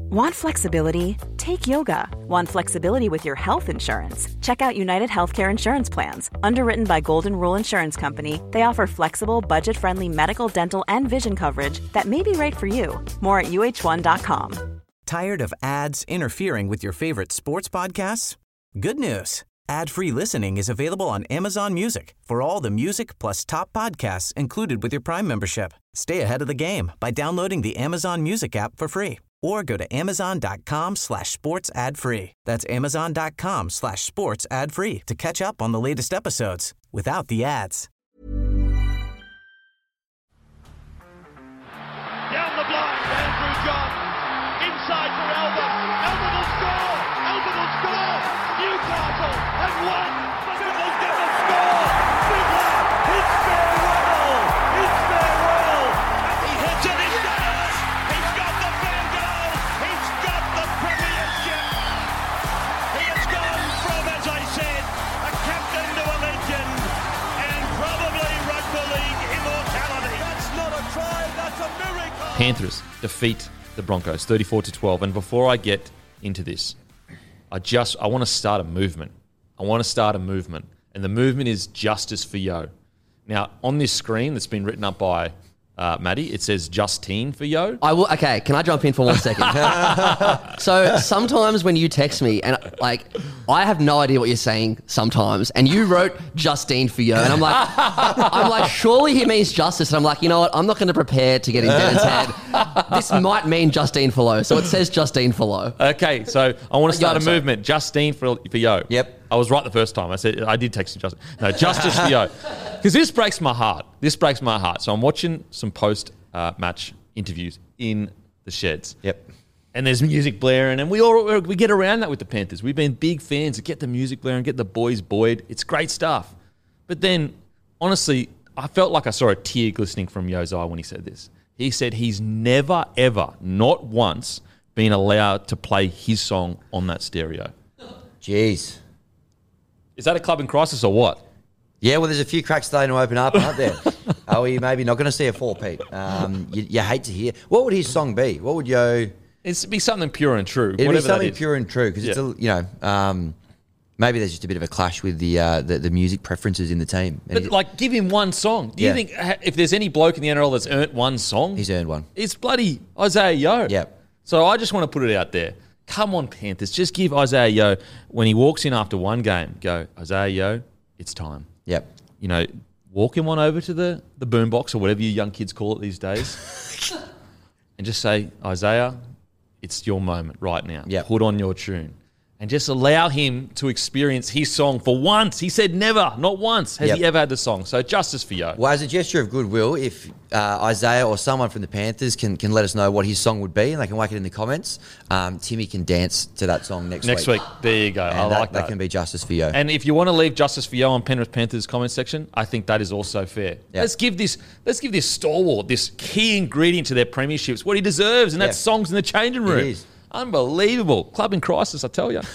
Want flexibility? Take yoga. Want flexibility with your health insurance? Check out United Healthcare Insurance Plans. Underwritten by Golden Rule Insurance Company, they offer flexible, budget-friendly medical, dental, and vision coverage that may be right for you. More at uh1.com. Tired of ads interfering with your favorite sports podcasts? Good news. Ad-free listening is available on Amazon Music for all the music plus top podcasts included with your Prime membership. Stay ahead of the game by downloading the Amazon Music app for free or go to amazon.com/sports ad free. That's amazon.com/sports ad free to catch up on the latest episodes without the ads. Down the blind, Andrew John. Inside for Albert. Albert will score. Albert will score. Newcastle have won. Biddle's going to score. Fiddler. It's farewell. It's farewell. He hits it. He's got it. He's got the Bengals. He's got the Premiership. He has gone from, as I said, a captain to a legend and probably rugby league immortality. That's not a try. That's a miracle. Panthers defeat the Broncos 34-12. And before I get into this, I want to start a movement. And the movement is Justice for Yo. Now, on this screen that's been written up by Maddie, it says Justine for Yo. Okay, can I jump in for 1 second? So sometimes when you text me, and I have no idea what you're saying sometimes, and you wrote Justine for Yo, and I'm like, surely he means justice. And I'm like, you know what? I'm not going to prepare to get in Dennis' head. This might mean Justine for Lo, so it says Justine for Lo. Okay, so I want to start a movement. Justine for Yo. Yep. I was right the first time. I did text you Justin. No, Justice for Yo. Because this breaks my heart. So I'm watching some post-match interviews in the sheds. Yep. And there's music blaring, and we get around that with the Panthers. We've been big fans to get the music blaring, get the boys buoyed. It's great stuff. But then, honestly, I felt like I saw a tear glistening from Yo's eye when he said this. He said he's never, ever, not once, been allowed to play his song on that stereo. Jeez. Is that a club in crisis or what? Yeah, well, there's a few cracks starting to open up, aren't there? Are we maybe not going to see a four-peat? You hate to hear. What would his song be? What would Yo... It'd be something pure and true. It'd be something pure and true because it's maybe there's just a bit of a clash with the music preferences in the team. But give him one song. Do you think if there's any bloke in the NRL that's earned one song, he's earned one. It's bloody Isaiah Yo. Yep. So I just want to put it out there. Come on, Panthers, just give Isaiah Yo when he walks in after one game. Go, Isaiah Yo, it's time. Yep. Walk him on over to the boombox or whatever you young kids call it these days, and just say, Isaiah, it's your moment right now. Yep. Put on your tune. And just allow him to experience his song for once. He said never, not once, has he ever had the song. So Justice for Yo. Well, as a gesture of goodwill, if Isaiah or someone from the Panthers can let us know what his song would be, and they can whack it in the comments, Timmy can dance to that song next week. There you go. And I like that. That can be Justice for Yo. And if you want to leave Justice for Yo on Penrith Panthers comment section, I think that is also fair. Yep. Let's give this stalwart, this key ingredient to their premierships, what he deserves, and that's songs in the changing room. It is. Unbelievable. Club in crisis, I tell you.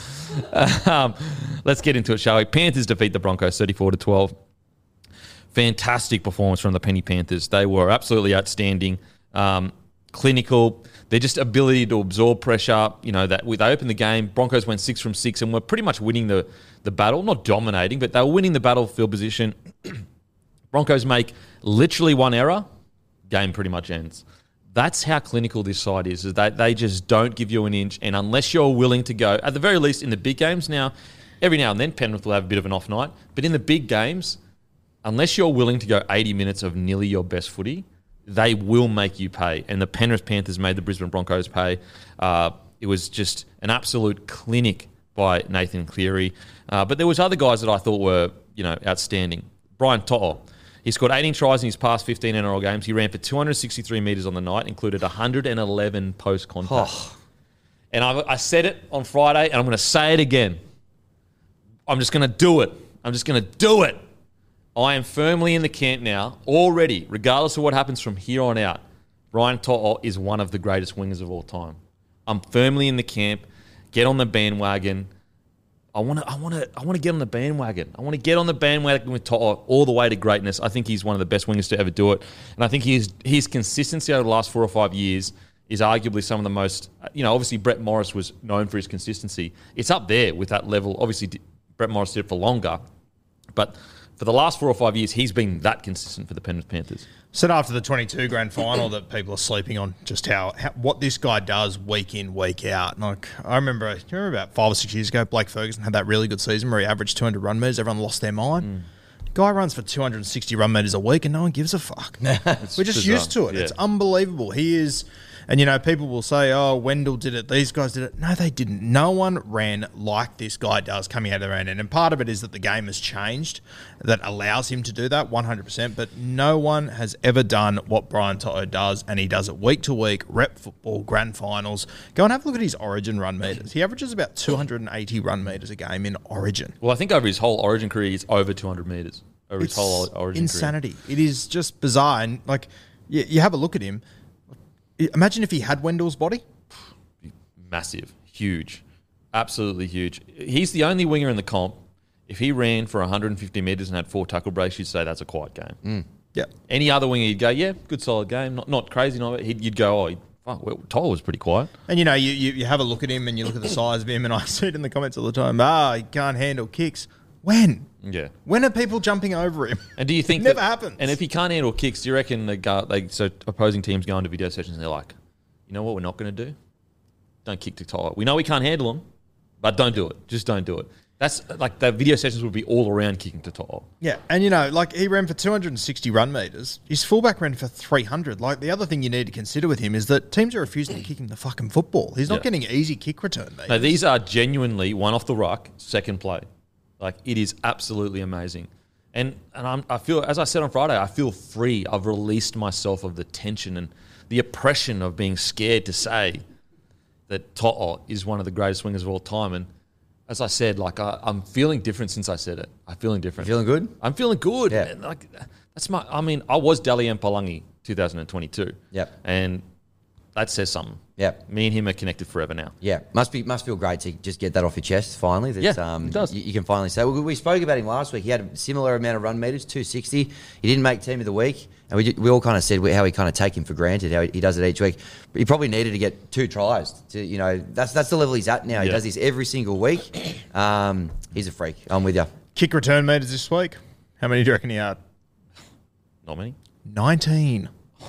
Let's get into it, shall we? Panthers defeat the Broncos 34-12. Fantastic performance from the Penny Panthers. They were absolutely outstanding, clinical. Their just ability to absorb pressure. They opened the game. Broncos went 6 from 6 and were pretty much winning the battle. Not dominating, but they were winning the battlefield position. Broncos make literally one error. Game pretty much ends. That's how clinical this side is that they just don't give you an inch. And unless you're willing to go, at the very least in the big games now, every now and then Penrith will have a bit of an off night. But in the big games, unless you're willing to go 80 minutes of nearly your best footy, they will make you pay. And the Penrith Panthers made the Brisbane Broncos pay. It was just an absolute clinic by Nathan Cleary. But there was other guys that I thought were, outstanding. Brian To'o. He scored 18 tries in his past 15 NRL games. He ran for 263 metres on the night, included 111 post-contact. Oh. And I said it on Friday, and I'm going to say it again. I'm just going to do it. I am firmly in the camp now, already, regardless of what happens from here on out. Brian To'o is one of the greatest wingers of all time. I'm firmly in the camp. Get on the bandwagon. I want to get on the bandwagon. I want to get on the bandwagon with To'o all the way to greatness. I think he's one of the best wingers to ever do it. And I think his consistency over the last 4 or 5 years is arguably some of the most, obviously Brett Morris was known for his consistency. It's up there with that level. Obviously, Brett Morris did it for longer, but for the last 4 or 5 years, he's been that consistent for the Penrith Panthers. Said after the 22 grand final that people are sleeping on just how what this guy does week in, week out. Like I remember, do you remember about 5 or 6 years ago, Blake Ferguson had that really good season where he averaged 200 run meters. Everyone lost their mind. Guy runs for 260 run meters a week and no one gives a fuck. We're just bizarre. used to it. Yeah. It's unbelievable. He is... And, people will say, oh, Wendell did it, these guys did it. No, they didn't. No one ran like this guy does coming out of their own end. And part of it is that the game has changed that allows him to do that 100%. But no one has ever done what Brian To'o does, and he does it week to week, rep football, grand finals. Go and have a look at his Origin run meters. He averages about 280 run meters a game in Origin. Well, I think over his whole Origin career, he's over 200 metres. Over his whole Origin insanity. Career. It is just bizarre. And, you have a look at him. Imagine if he had Wendell's body. Massive. Huge. Absolutely huge. He's the only winger in the comp. If he ran for 150 metres and had 4 tackle breaks, you'd say that's a quiet game. Yeah. Any other winger, you'd go, yeah, good solid game. Not crazy. You'd go, Toll was pretty quiet. And, you have a look at him and you look at the size of him, and I see it in the comments all the time, he can't handle kicks. When? Yeah. When are people jumping over him? And do you think it never happens? And if he can't handle kicks, do you reckon so opposing teams go into video sessions and they're like, you know what we're not going to do? Don't kick to Toll. We know we can't handle him, but don't do it. Just don't do it. That's like the video sessions would be all around kicking to Toll. Yeah, and he ran for 260 run meters. His fullback ran for 300. Like the other thing you need to consider with him is that teams are refusing to kick him the fucking football. He's not getting easy kick return meters. No, these are genuinely one off the ruck, second play. Like, it is absolutely amazing. And I feel, as I said on Friday, I feel free. I've released myself of the tension and the oppression of being scared to say that To'o is one of the greatest wingers of all time. And as I said, I'm feeling different since I said it. I'm feeling different. Feeling good? I'm feeling good. Yeah. And I was Dalian Palangi 2022. Yep. And that says something. Yeah. Me and him are connected forever now. Yeah, must feel great to just get that off your chest finally. Yeah, it does. You can finally say. We spoke about him last week. He had a similar amount of run meters, 260. He didn't make team of the week, and we all kind of said how we kind of take him for granted, how he does it each week. But he probably needed to get 2 tries. That's the level he's at now. He does this every single week. He's a freak. I'm with you. Kick return meters this week. How many do you reckon he had? Not many. 19.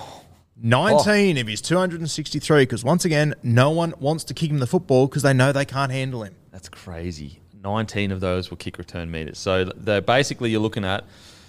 19 of his 263, because once again, no one wants to kick him the football because they know they can't handle him. That's crazy. 19 of those were kick return meters. So basically you're looking at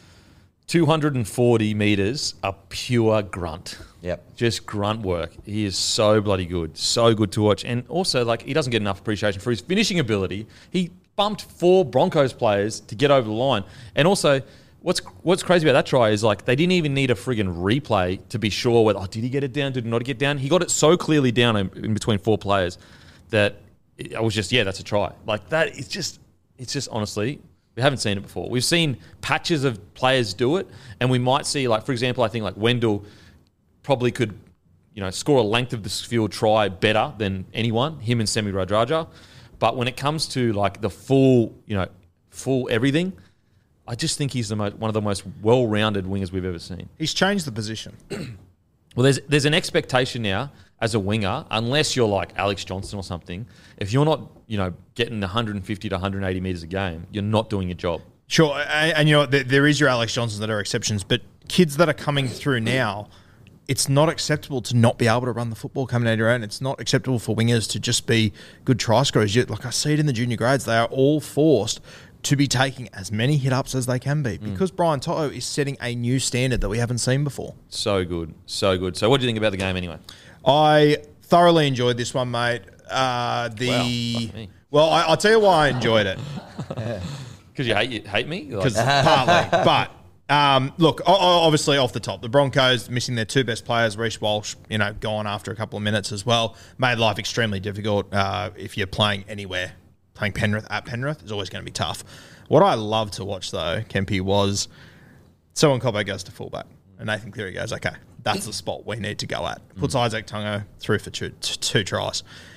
240 meters of pure grunt. Yep. Just grunt work. He is so bloody good. So good to watch. And also, he doesn't get enough appreciation for his finishing ability. He bumped 4 Broncos players to get over the line. And also, what's crazy about that try is they didn't even need a friggin' replay to be sure whether, did he get it down? Did he not get down? He got it so clearly down in between 4 players that I was just, that's a try. It's just honestly, we haven't seen it before. We've seen patches of players do it, and we might see, for example, I think Wendell probably could, score a length of this field try better than anyone, him and Semi Radradra. But when it comes to the full everything, I just think he's one of the most well-rounded wingers we've ever seen. He's changed the position. Well, there's an expectation now as a winger, unless you're like Alex Johnson or something. If you're not, getting 150 to 180 metres a game, you're not doing your job. Sure, and there is your Alex Johnsons that are exceptions, but kids that are coming through now, it's not acceptable to not be able to run the football coming out of your own. It's not acceptable for wingers to just be good try scorers. I see it in the junior grades. They are all forced to be taking as many hit-ups as they can be because Brian To'o is setting a new standard that we haven't seen before. So good. So good. So what do you think about the game anyway? I thoroughly enjoyed this one, mate. Wow, fuck me. Well, I'll tell you why I enjoyed it. Because you hate me? Partly. But, look, obviously off the top, the Broncos missing their 2 best players, Reece Walsh, gone after a couple of minutes as well, made life extremely difficult if you're playing anywhere. Playing Penrith at Penrith is always going to be tough. What I love to watch, though, Kempy, was Selwyn Cobbo goes to fullback and Nathan Cleary goes, okay, that's the spot we need to go at. Puts Isaac Tungo through for two tries.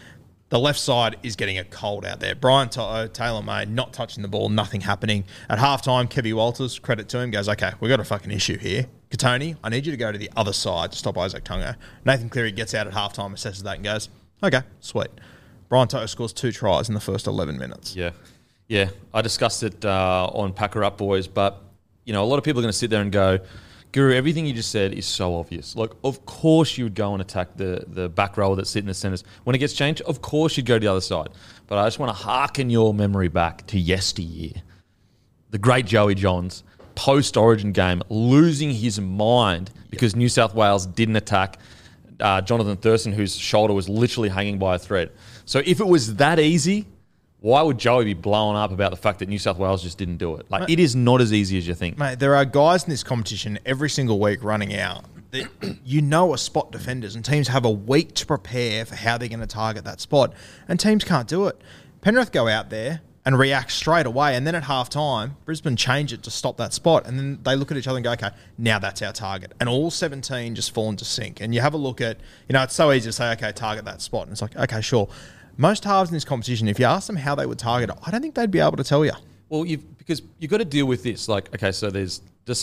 The left side is getting it cold out there. Brian To'o, Taylor May, not touching the ball, nothing happening. At halftime, Kevy Walters, credit to him, goes, okay, we've got a fucking issue here. Katoni, I need you to go to the other side to stop Isaac Tungo. Nathan Cleary gets out at halftime, assesses that and goes, okay, sweet. Brian To'o scores 2 tries in the first 11 minutes. Yeah. I discussed it on Packer Up Boys, but, a lot of people are going to sit there and go, Guru, everything you just said is so obvious. Like, of course you would go and attack the back row that's sitting in the centres. When it gets changed, of course you'd go to the other side. But I just want to hearken your memory back to yesteryear. The great Joey Johns, post-Origin game, losing his mind because New South Wales didn't attack Jonathan Thurston, whose shoulder was literally hanging by a thread. So if it was that easy, why would Joey be blowing up about the fact that New South Wales just didn't do it? Like, it is not as easy as you think. Mate, there are guys in this competition every single week running out that are spot defenders, and teams have a week to prepare for how they're going to target that spot, and teams can't do it. Penrith go out there and react straight away, and then at halftime, Brisbane change it to stop that spot, and then they look at each other and go, okay, now that's our target. And all 17 just fall into sync. And you have a look at, it's so easy to say, okay, target that spot. And it's like, okay, sure. Most halves in this competition, if you ask them how they would target it, I don't think they'd be able to tell you. Well, because you've got to deal with this. Like, okay, so there's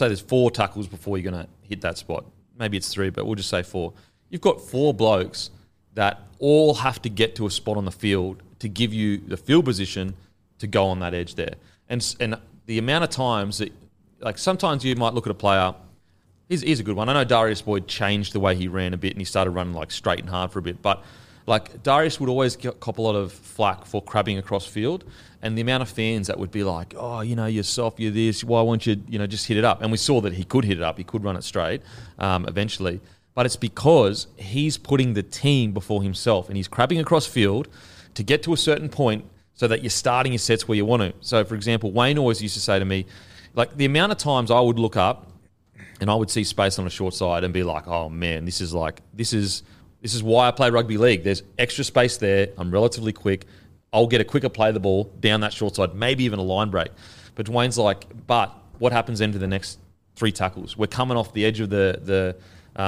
4 tackles before you're going to hit that spot. Maybe it's 3, but we'll just say 4. You've got 4 blokes that all have to get to a spot on the field to give you the field position to go on that edge there. And the amount of times that, like, sometimes you might look at a player. Here's a good one. I know Darius Boyd changed the way he ran a bit and he started running like straight and hard for a bit, but like Darius would always cop a lot of flack for crabbing across field, and the amount of fans that would be like, oh, you're soft, you're this, why won't you, just hit it up? And we saw that he could hit it up, he could run it straight eventually. But it's because he's putting the team before himself and he's crabbing across field to get to a certain point so that you're starting your sets where you want to. So, for example, Wayne always used to say to me, like, the amount of times I would look up and I would see space on a short side and be like, oh, man, this is why I play rugby league. There's extra space there. I'm relatively quick. I'll get a quicker play of the ball down that short side, maybe even a line break. But Dwayne's like, but what happens then to the next 3 tackles? We're coming off the edge of the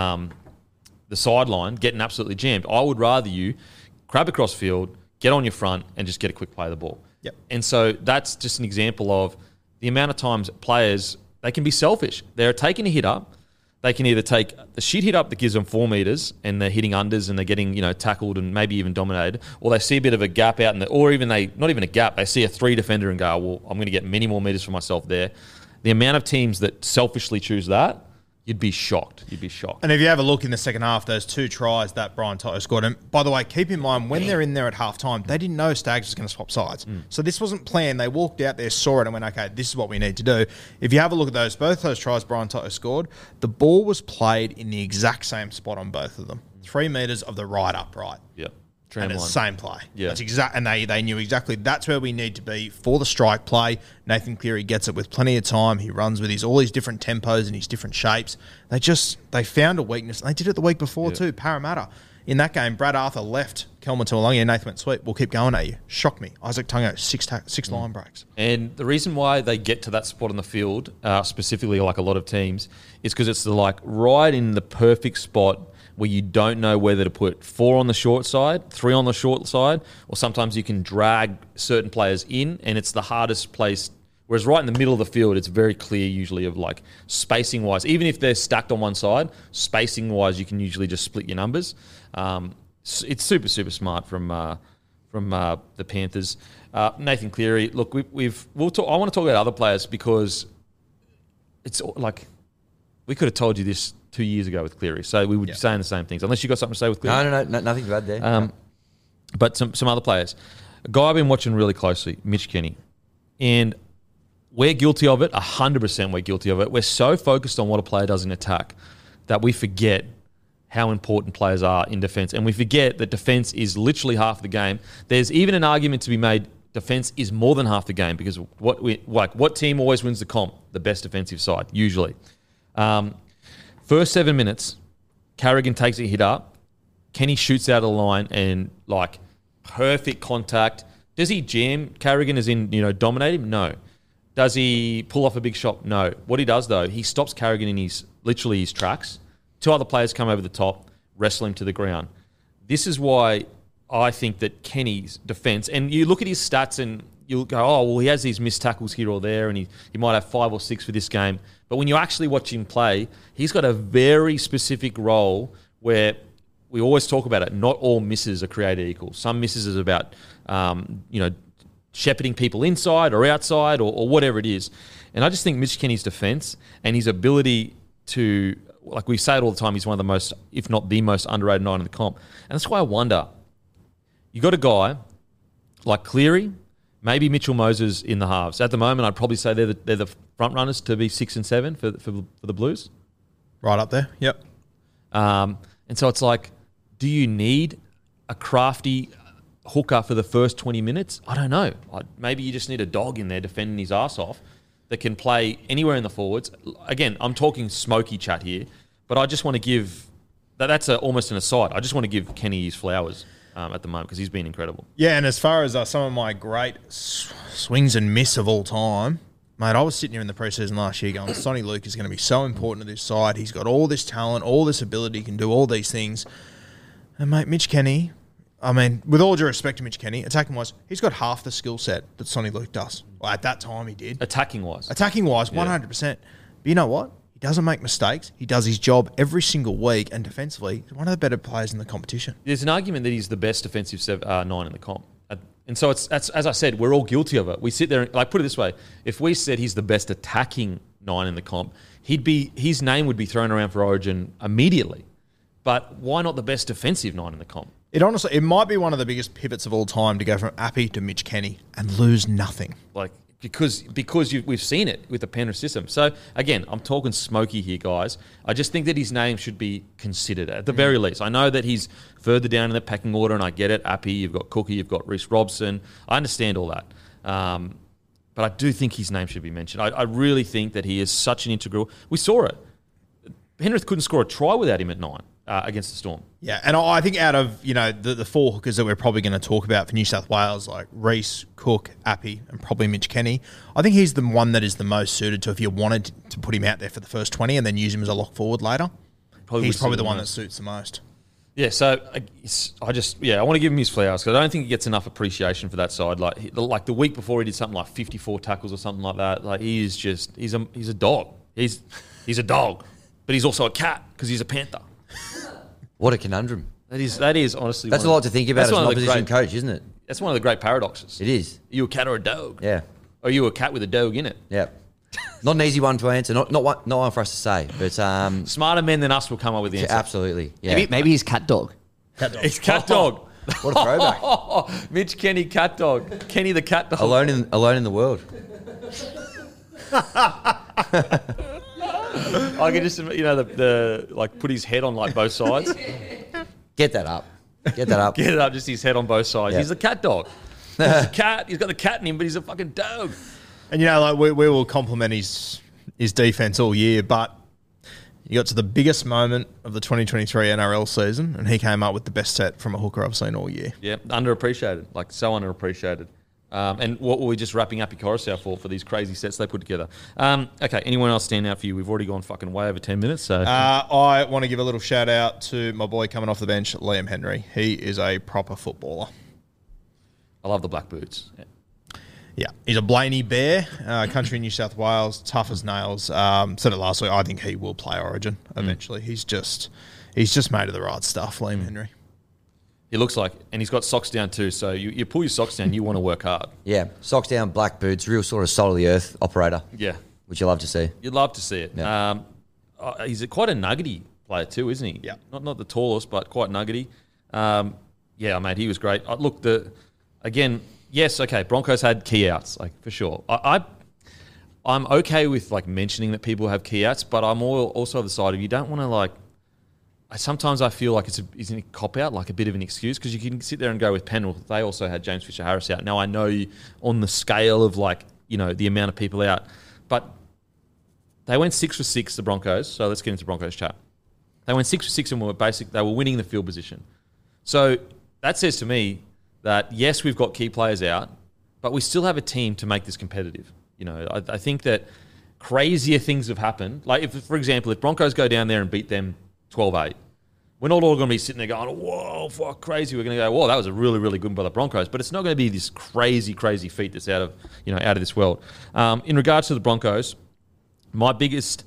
sideline, getting absolutely jammed. I would rather you crab across field, get on your front, and just get a quick play of the ball. Yep. And so that's just an example of the amount of times players, they can be selfish. They're taking a hit up. They can either take the shit hit up that gives them 4 metres and they're hitting unders and they're getting, tackled and maybe even dominated, or they see a bit of a gap out or even not even a gap, they see a 3 defender and go, well, I'm going to get many more metres for myself there. The amount of teams that selfishly choose that, you'd be shocked. And if you have a look in the second half, those 2 tries that Brian To'o scored. And by the way, keep in mind, when they're in there at halftime, they didn't know Stags was going to swap sides. So this wasn't planned. They walked out there, saw it, and went, okay, this is what we need to do. If you have a look at both those tries Brian To'o scored, the ball was played in the exact same spot on both of them. 3 metres of the right upright. Yep. And it's the same play. Yeah. That's exact, and they knew exactly that's where we need to be for the strike play. Nathan Cleary gets it with plenty of time. He runs with all his different tempos and his different shapes. They found a weakness. They did it the week before too. Parramatta. In that game, Brad Arthur left Kelman Tuolungi and Nathan went, sweet, we'll keep going at you. Shocked me. Isaac Tungo, 6 line breaks. And the reason why they get to that spot on the field, specifically like a lot of teams, is because it's right in the perfect spot where you don't know whether to put 4 on the short side, 3 on the short side, or sometimes you can drag certain players in, and it's the hardest place. Whereas right in the middle of the field, it's very clear usually of like spacing-wise. Even if they're stacked on one side, spacing-wise, you can usually just split your numbers. It's super, super smart from the Panthers. Nathan Cleary, look, I want to talk about other players because it's like we could have told you this 2 years ago with Cleary, so we would be saying the same things. Unless you got something to say with Cleary. No, nothing to add there. But some other players. A guy I've been watching really closely, Mitch Kenny. And we're guilty of it, 100% we're guilty of it. We're so focused on what a player does in attack that we forget how important players are in defence. And we forget that defence is literally half the game. There's even an argument to be made defence is more than half the game because what team always wins the comp? The best defensive side, usually. First 7 minutes, Carrigan takes a hit up. Kenny shoots out of the line and perfect contact. Does he jam Carrigan as in, dominate him? No. Does he pull off a big shot? No. What he does though, he stops Carrigan in his tracks. 2 other players come over the top, wrestle him to the ground. This is why I think that Kenny's defence, and you look at his stats and you'll go, oh, well, he has these missed tackles here or there, and he might have 5 or 6 for this game. But when you actually watch him play, he's got a very specific role where we always talk about it. Not all misses are created equal. Some misses is about, shepherding people inside or outside or whatever it is. And I just think Mitch Kenny's defence and his ability to, like we say it all the time, he's one of the most, if not the most underrated 9 in the comp. And that's why I wonder, you got a guy like Cleary, maybe Mitchell Moses in the halves. At the moment, I'd probably say they're the front runners to be 6 and 7 for the Blues. Right up there, yep. And so it's like, do you need a crafty hooker for the first 20 minutes? I don't know. Maybe you just need a dog in there defending his ass off that can play anywhere in the forwards. Again, I'm talking smoky chat here, but I just want to give... That's almost an aside. I just want to give Kenny his flowers at the moment because he's been incredible. Yeah, and as far as some of my great swings and miss of all time, mate, I was sitting here in the preseason last year going, Sonny Luke is going to be so important to this side. He's got all this talent, all this ability, he can do all these things. And, mate, Mitch Kenny, I mean, with all due respect to Mitch Kenny, attacking-wise, he's got half the skill set that Sonny Luke does. Well, at that time, he did. Attacking-wise, 100%. But you know what? He doesn't make mistakes. He does his job every single week, and defensively, he's one of the better players in the competition. There's an argument that he's the best defensive 9 in the comp. And so it's as I said, we're all guilty of it. We sit there, like, put it this way, if we said he's the best attacking 9 in the comp, his name would be thrown around for Origin immediately. But why not the best defensive 9 in the comp? It might be one of the biggest pivots of all time to go from Appy to Mitch Kenny and lose nothing. Like, because we've seen it with the Penrith system. So, again, I'm talking smoky here, guys. I just think that his name should be considered at the very least. I know that he's further down in the pecking order, and I get it. Appy, you've got Cookie, you've got Reece Robson. I understand all that. But I do think his name should be mentioned. I really think that he is such an integral... We saw it. Penrith couldn't score a try without him at 9 against the Storm. Yeah, and I think out of the 4 hookers that we're probably going to talk about for New South Wales, like Reece, Cook, Appy, and probably Mitch Kenny, I think he's the one that is the most suited to if you wanted to put him out there for the first 20 and then use him as a lock forward later. He's probably the one that suits the most. Yeah, so I want to give him his flowers because I don't think he gets enough appreciation for that side. Like the week before, he did something like 54 tackles or something like that. Like he's a dog. He's a dog, but he's also a cat because he's a panther. What a conundrum. That is honestly... That's a lot to think about as an opposition coach, isn't it? That's one of the great paradoxes. It is. Are you a cat or a dog? Yeah. Or are you a cat with a dog in it? Yeah. Not an easy one to answer. Not one for us to say. But smarter men than us will come up with the answer. Absolutely. Yeah. Maybe he's cat dog. It's cat dog. What a throwback. Mitch Kenny, cat dog. Kenny the cat dog. Alone in the world. I can just, the like put his head on like both sides. Get that up. Get it up, just his head on both sides. Yeah. He's a cat dog. He's a cat. He's got the cat in him, but he's a fucking dog. And we will compliment his defense all year, but you got to the biggest moment of the 2023 NRL season, and he came up with the best set from a hooker I've seen all year. Yeah, underappreciated, like so underappreciated. And what were we just wrapping up Coruscant for these crazy sets they put together? Okay, anyone else stand out for you? We've already gone fucking way over 10 minutes. So I want to give a little shout out to my boy coming off the bench, Liam Henry. He is a proper footballer. I love the black boots. Yeah, he's a Blaney Bear, country New South Wales, tough as nails. Said it last week, I think he will play Origin eventually. He's just made of the right stuff, Liam Henry. He looks like, and he's got socks down too, so you pull your socks down, you want to work hard. Yeah, socks down, black boots, real sort of soul of the earth operator. Yeah. Which you love to see. You'd love to see it. Yeah. He's quite a nuggety player too, isn't he? Yeah. Not the tallest, but quite nuggety. Yeah, mate, he was great. Look, yes, okay, Broncos had key outs, like for sure. I'm okay with like mentioning that people have key outs, but I'm also of the side of you don't want to like. Sometimes I feel like it's a cop-out, like a bit of an excuse, because you can sit there and go with Penrith. They also had James Fisher-Harris out. Now, I know on the scale of, like, the amount of people out, but they went 6 for 6, the Broncos, so let's get into Broncos chat. They went 6 for 6 and they were winning the field position. So that says to me that, yes, we've got key players out, but we still have a team to make this competitive. I think that crazier things have happened. Like, for example, if Broncos go down there and beat them 12-8, we're not all going to be sitting there going, whoa, fuck, crazy. We're going to go, whoa, that was a really, really good by the Broncos. But it's not going to be this crazy, crazy feat that's out of this world. In regards to the Broncos, my biggest,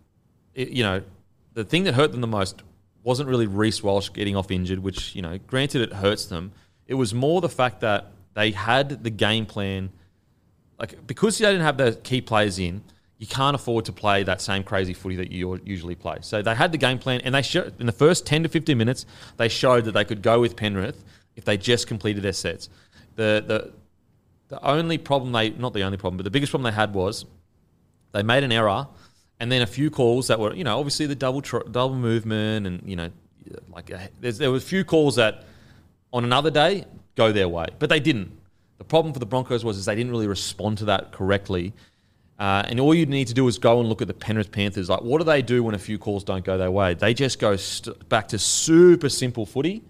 the thing that hurt them the most wasn't really Reece Walsh getting off injured, which, granted it hurts them. It was more the fact that they had the game plan. Like, because they didn't have the key players in, you can't afford to play that same crazy footy that you usually play. So they had the game plan, and they showed in the first 10 to 15 minutes, they showed that they could go with Penrith if they just completed their sets. The only problem not the only problem, but the biggest problem they had was they made an error, and then a few calls that were, obviously the double movement, and there were a few calls that on another day go their way, but they didn't. The problem for the Broncos was they didn't really respond to that correctly. And all you need to do is go and look at the Penrith Panthers. Like, what do they do when a few calls don't go their way? They just go back to super simple footy,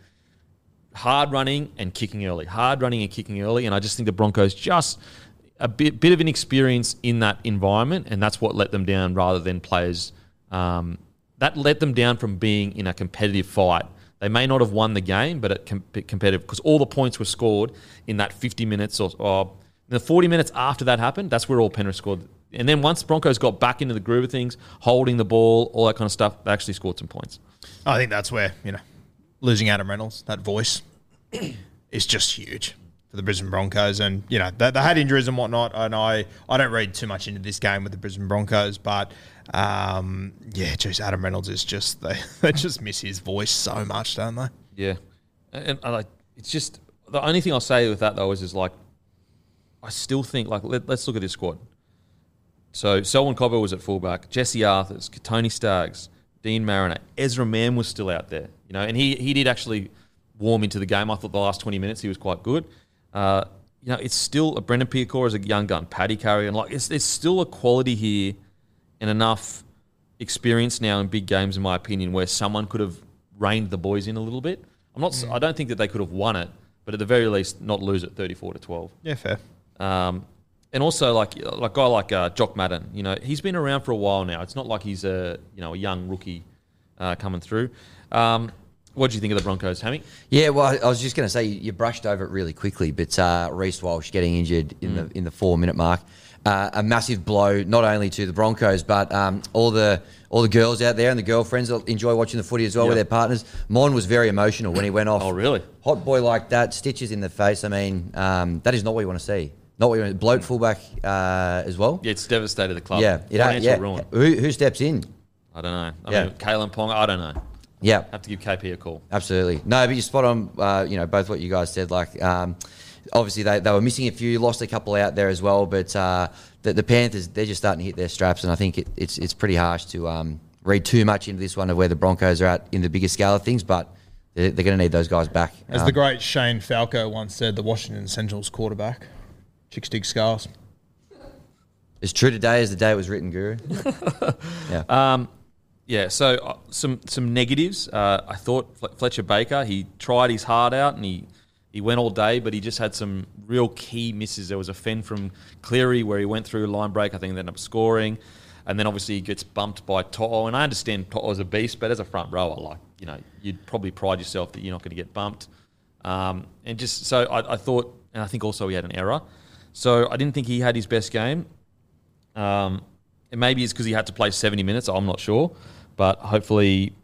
hard running and kicking early. And I just think the Broncos just a bit of inexperience in that environment, and that's what let them down rather than players. That let them down from being in a competitive fight. They may not have won the game, but it competitive because all the points were scored in that 50 minutes or the 40 minutes after that happened. That's where all Penrith scored. And then once Broncos got back into the groove of things, holding the ball, all that kind of stuff, they actually scored some points. I think that's where, losing Adam Reynolds, that voice, is just huge for the Brisbane Broncos. And, they had injuries and whatnot. And I don't read too much into this game with the Brisbane Broncos, but, Adam Reynolds is just, they just miss his voice so much, don't they? Yeah. And it's just, the only thing I'll say with that, though, is I still think, let's look at this squad. So Selwyn Cobbo was at fullback, Jesse Arthurs, Tony Staggs, Dean Mariner, Ezra Mann was still out there, and he did actually warm into the game. I thought the last 20 minutes he was quite good. It's still a Brendan Piacor as a young gun, Paddy Carrigan. There's still a quality here and enough experience now in big games, in my opinion, where someone could have reined the boys in a little bit. I don't think that they could have won it, but at the very least, not lose it 34-12. Yeah, fair. And also, a guy like Jock Madden, he's been around for a while now. It's not like he's a young rookie coming through. What do you think of the Broncos, Hammy? Yeah, well, I was just going to say you brushed over it really quickly, but Reece Walsh getting injured in the 4-minute mark, a massive blow not only to the Broncos but all the girls out there and the girlfriends that enjoy watching the footy as well with their partners. Mon was very emotional when he went off. Oh, really? Hot boy like that, stitches in the face. I mean, that is not what you want to see. Not what you want. Bloke fullback as well. Yeah, it's devastated the club. Yeah, Financial ruin. Who steps in? I don't know. I mean, Kalen Ponga, I don't know. Yeah, have to give KP a call. Absolutely. No, but you're spot on. Both what you guys said. Obviously they were missing a few, lost a couple out there as well. But the Panthers, they're just starting to hit their straps, and I think it's pretty harsh to read too much into this one of where the Broncos are at in the bigger scale of things. But they're going to need those guys back. As the great Shane Falco once said, the Washington Sentinels quarterback, chicks dig scars. As true today as the day it was written, Guru. Yeah. Yeah, so some negatives. I thought Fletcher Baker, he tried his heart out and he went all day, but he just had some real key misses. There was a fend from Cleary where he went through a line break. I think they ended up scoring. And then obviously he gets bumped by To'o. And I understand To'o's a beast, but as a front rower, you'd probably pride yourself that you're not going to get bumped. I thought, and I think also he had an error. So I didn't think he had his best game. And maybe it's because he had to play 70 minutes. I'm not sure. But hopefully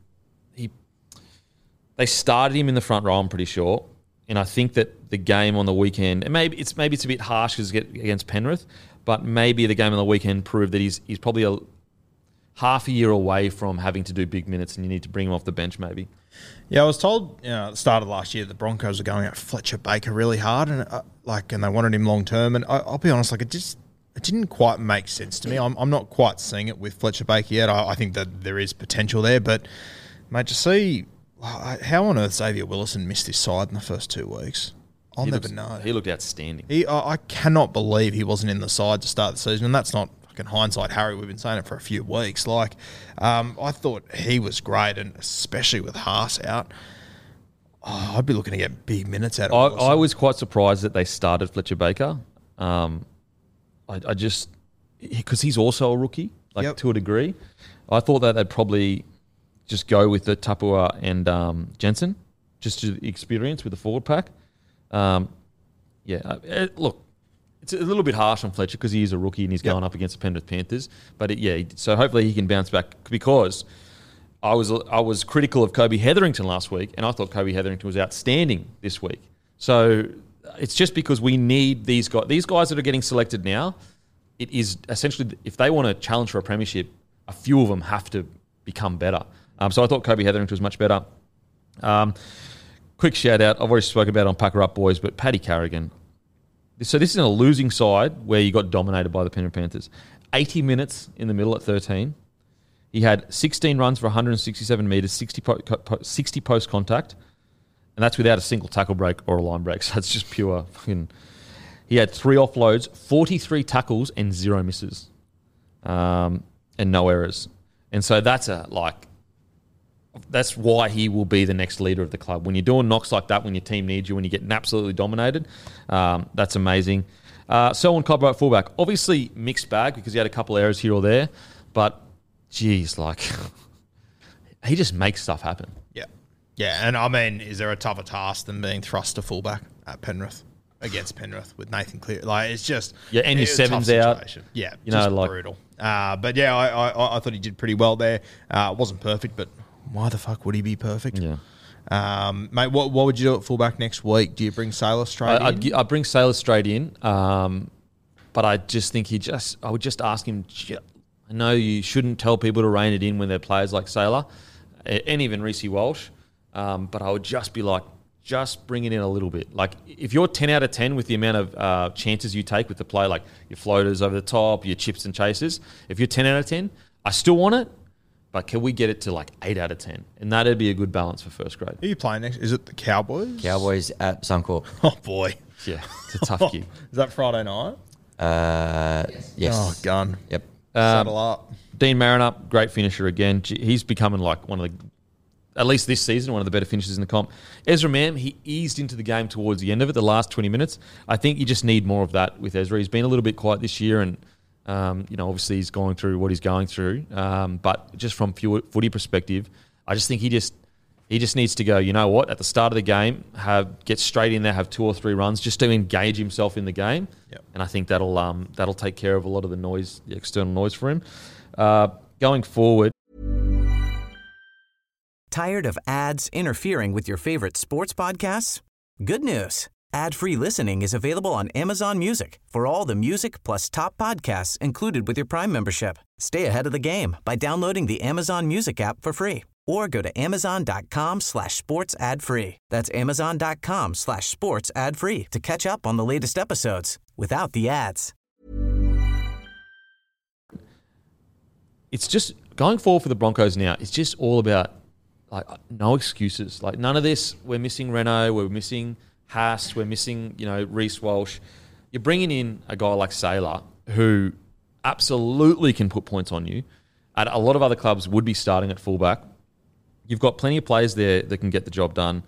they started him in the front row, I'm pretty sure. And I think that the game on the weekend, and maybe it's a bit harsh because it's against Penrith, but maybe the game on the weekend proved that he's probably a half a year away from having to do big minutes and you need to bring him off the bench maybe. Yeah, I was told at the start of last year the Broncos were going at Fletcher Baker really hard and they wanted him long term. And I'll be honest, it didn't quite make sense to me. I'm not quite seeing it with Fletcher Baker yet. I think that there is potential there, but mate, to see how on earth Xavier Willison missed his side in the first 2 weeks, I'll never know. He looked outstanding. I cannot believe he wasn't in the side to start the season, and that's not fucking hindsight, Harry. We've been saying it for a few weeks. I thought he was great, and especially with Haas out, I'd be looking to get big minutes out of him. I was quite surprised that they started Fletcher Baker. I just, because he's also a rookie, to a degree. I thought that they'd probably just go with the Tapua and Jensen, just to the experience with the forward pack. Look, it's a little bit harsh on Fletcher because he is a rookie and he's going up against the Penrith Panthers. But so hopefully he can bounce back, because I was critical of Kobe Hetherington last week, and I thought Kobe Hetherington was outstanding this week. So it's just because we need these guys. These guys that are getting selected now, it is essentially, if they want to challenge for a premiership, a few of them have to become better. So I thought Kobe Hetherington was much better. Quick shout out, I've already spoken about it on Packer Up Boys, but Paddy Carrigan. So this is in a losing side where you got dominated by the Penrith Panthers. 80 minutes in the middle at 13. He had 16 runs for 167 metres, 60 post contact, and that's without a single tackle break or a line break. So it's just pure fucking... He had 3 offloads, 43 tackles, and 0 misses, and no errors. And so that's why he will be the next leader of the club. When you're doing knocks like that, when your team needs you, when you get absolutely dominated, that's amazing. Selwyn Cobbo at fullback. Obviously mixed bag because he had a couple errors here or there, but geez, he just makes stuff happen. Yeah. Yeah, and I mean, is there a tougher task than being thrust to fullback at Penrith, against Penrith with Nathan Cleary? It's just... Yeah, and your seven's out. Yeah, just brutal. But yeah, I thought he did pretty well there. It wasn't perfect, but why the fuck would he be perfect? Yeah. Mate, what would you do at fullback next week? Do you bring Sailor straight in? I'd bring Sailor straight in, but I just think I would just ask him... I know you shouldn't tell people to rein it in when they're players like Sailor and even Reece Walsh, but I would just be like, just bring it in a little bit. Like, if you're 10 out of 10 with the amount of chances you take with the play, like your floaters over the top, your chips and chases, if you're 10 out of 10, I still want it, but can we get it to 8 out of 10? And that'd be a good balance for first grade. Who are you playing next? Is it the Cowboys? Cowboys at Suncorp. Oh, boy. Yeah, it's a tough gig. Is that Friday night? Yes. Oh, gun. Yep. Saddle up. Dean Mariner, great finisher again. He's becoming one of the, at least this season, one of the better finishers in the comp. Ezra Mam, he eased into the game towards the end of it, the last 20 minutes. I think you just need more of that with Ezra. He's been a little bit quiet this year, and obviously he's going through what he's going through. But just from footy perspective, I just think he just needs to go, you know what, at the start of the game, get straight in there, have 2 or 3 runs, just to engage himself in the game. Yep. And I think that'll take care of a lot of the noise, the external noise for him. Going forward. Tired of ads interfering with your favorite sports podcasts? Good news. Ad-free listening is available on Amazon Music for all the music plus top podcasts included with your Prime membership. Stay ahead of the game by downloading the Amazon Music app for free, or go to amazon.com/sports ad free. That's amazon.com/sports ad free to catch up on the latest episodes without the ads. It's just going forward for the Broncos now. It's just all about no excuses. None of this. We're missing Renault. We're missing Haas. We're missing Reece Walsh. You're bringing in a guy like Sailor who absolutely can put points on you. And a lot of other clubs would be starting at fullback. You've got plenty of players there that can get the job done.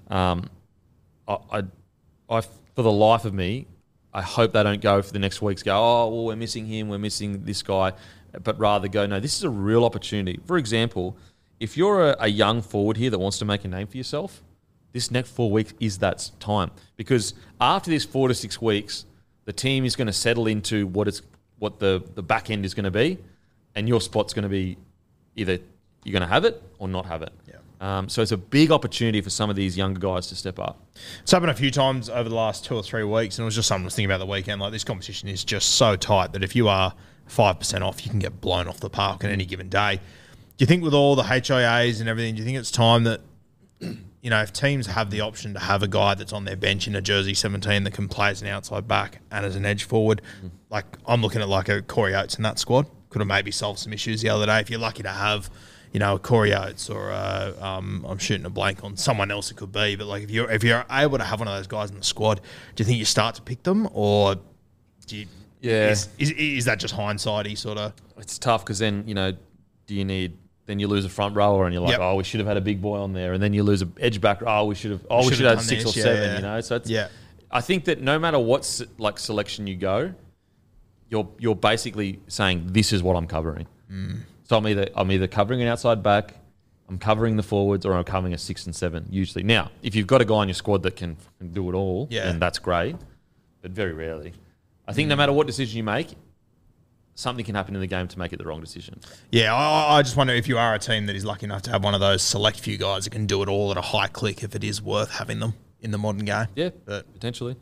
I for the life of me, I hope they don't go for the next weeks. Go, oh well, we're missing him. We're missing this guy. But rather go, no, this is a real opportunity. For example, if you're a young forward here that wants to make a name for yourself, this next 4 weeks is that time. Because after this 4 to 6 weeks, the team is going to settle into what the back end is going to be, and your spot's going to be either you're going to have it or not have it. Yeah. So it's a big opportunity for some of these younger guys to step up. It's happened a few times over the last 2 or 3 weeks, and it was just something I was thinking about the weekend. This competition is just so tight that if you are 5% off, you can get blown off the park on any given day. Do you think with all the HIAs and everything, do you think it's time that, if teams have the option to have a guy that's on their bench in a jersey 17 that can play as an outside back and as an edge forward, I'm looking at a Corey Oates in that squad, could have maybe solved some issues the other day. If you're lucky to have, a Corey Oates or I'm shooting a blank on someone else it could be, but if you're able to have one of those guys in the squad, do you think you start to pick them, or do you... Yeah, is that just hindsighty sort of? It's tough because then do you need? Then you lose a front rower and you're like, oh, we should have had a big boy on there, and then you lose an edge back. Oh, we should have had 6 or 7. So it's, I think that no matter what selection you go, you're basically saying this is what I'm covering. So I'm either covering an outside back, I'm covering the forwards, or I'm covering a 6 and 7 usually. Now, if you've got a guy on your squad that can do it all, then that's great. But very rarely. I think no matter what decision you make, something can happen in the game to make it the wrong decision. Yeah, I just wonder if you are a team that is lucky enough to have one of those select few guys that can do it all at a high click, if it is worth having them in the modern game. Yeah, potentially.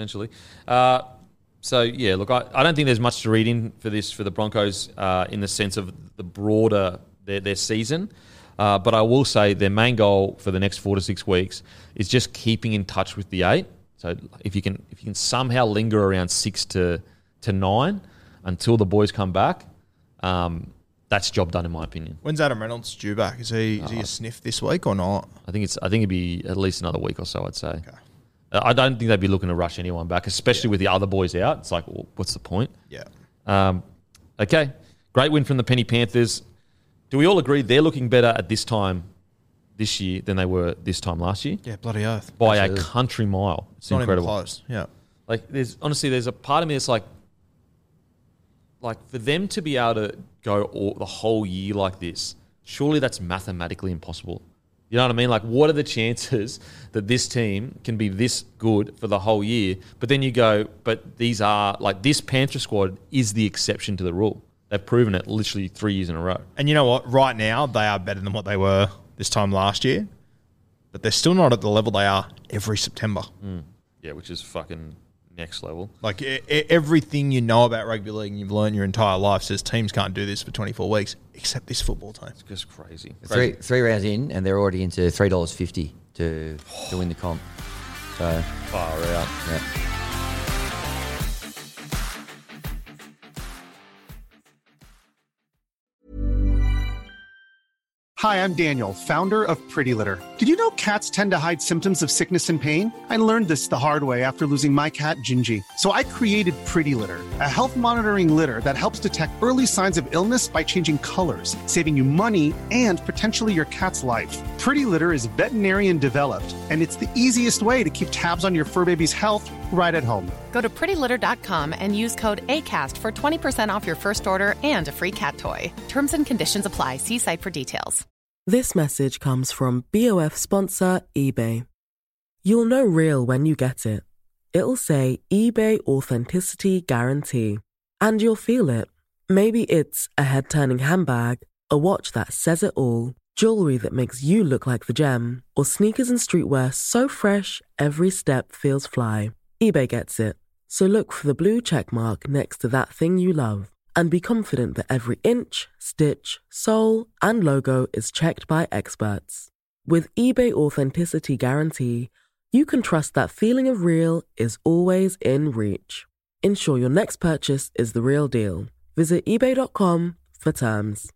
So, yeah, look, I don't think there's much to read in for the Broncos in the sense of the broader their season. But I will say their main goal for the next 4 to 6 weeks is just keeping in touch with the 8. So if you can somehow linger around 6 to 9 until the boys come back, that's job done in my opinion. When's Adam Reynolds due back? Is he a sniff this week or not? I think it'd be at least another week or so, I'd say. Okay. I don't think they'd be looking to rush anyone back, especially with the other boys out. It's like, well, what's the point? Yeah. Okay. Great win from the Penny Panthers. Do we all agree they're looking better at this time this year than they were this time last year? Yeah, bloody oath. By a country mile. It's not incredible. even close. Yeah. Like, there's a part of me that's like for them to be able to go the whole year like this, surely that's mathematically impossible. You know what I mean? Like, what are the chances that this team can be this good for the whole year? But then you go, but these are, like, this Panther squad is the exception to the rule. They've proven it literally 3 years in a row. And you know what? Right now, they are better than what they were this time last year. But they're still not at the level they are every September. Yeah, which is fucking next level. Like, everything you know about rugby league and you've learned your entire life says teams can't do this for 24 weeks, except this football team. It's just crazy. Three rounds in, and they're already into $3.50 to win the comp. So Far out. yeah. Hi, I'm Daniel, founder of Pretty Litter. Did you know cats tend to hide symptoms of sickness and pain? I learned this the hard way after losing my cat, Gingy. So I created Pretty Litter, a health monitoring litter that helps detect early signs of illness by changing colors, saving you money and potentially your cat's life. Pretty Litter is veterinarian developed, and it's the easiest way to keep tabs on your fur baby's health right at home. Go to prettylitter.com and use code ACAST for 20% off your first order and a free cat toy. Terms and conditions apply. See site for details. This message comes from BOF sponsor eBay. You'll know real when you get it. It'll say eBay Authenticity Guarantee. And you'll feel it. Maybe it's a head-turning handbag, a watch that says it all, jewelry that makes you look like the gem, or sneakers and streetwear so fresh every step feels fly. eBay gets it. So look for the blue check mark next to that thing you love. And be confident that every inch, stitch, sole, and logo is checked by experts. With eBay Authenticity Guarantee, you can trust that feeling of real is always in reach. Ensure your next purchase is the real deal. Visit eBay.com for terms.